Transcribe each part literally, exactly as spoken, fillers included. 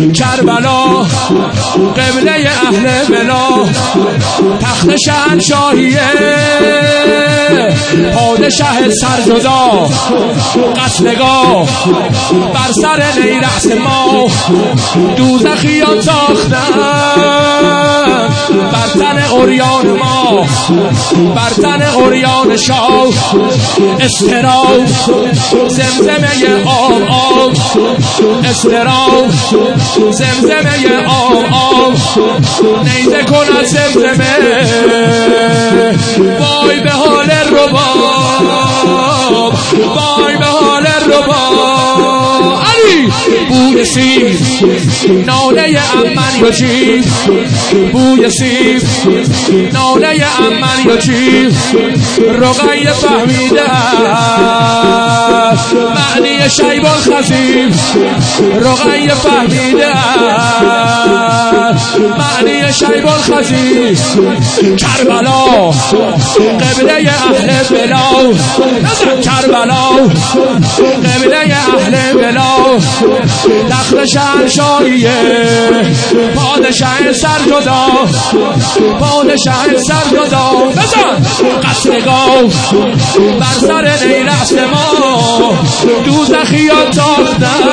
کربلا قبله اهل بلا، تخت شهنشاهیه پادشه سرجدا، قتلگاه بر سر نیرأس ما، دوزخیان ساختن بر تن عریان ما، بر تن عریان شاه، استراب زمزمه آب آب، استراب زمزمه آب آب، نیزه کن از زمزمه وای به حال رباب، وای به حال رباب. علی بوی سیب ناله امن یا چی، بوی سیب ناله امن یا چی، رقیه فهمیده معنی شیب الخزیب، رقیه فهمیده معنی شیب الخزیب. کربلا قبله اهل بلا، کربلا قبله اهل بلا، تخت شهنشاهیه پادشه سرجدا، پادشه سرجدا. بزن قتلگاه بر سر نیرأس ما، دوزخیان تاختن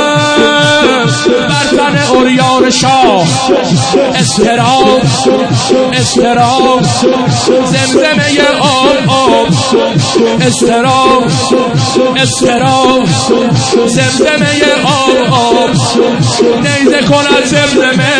بر تن عریان شاه، استراب استراب زمزمه آب آب، استراب استراب زمزمه آب آب، نیزه کن از زمزمه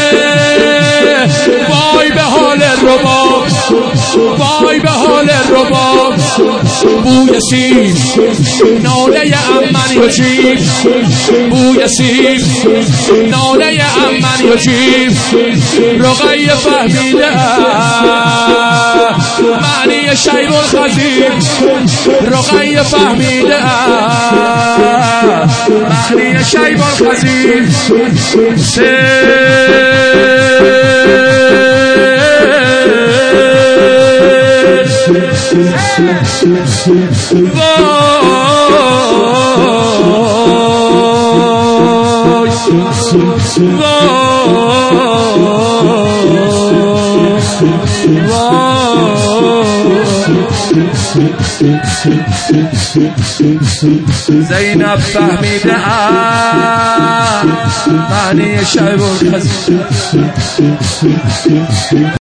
وای به حال رباب، وای به حال رباب. بوی سیب ناله امن یا جیب، بوی سیب ناله امن یا جیب، رقیه فهمیده معنی شیب الخزیب، رقیه فهمیده معنی شیب الخزیب. زینب فهمیده معنی شیب الخزیب.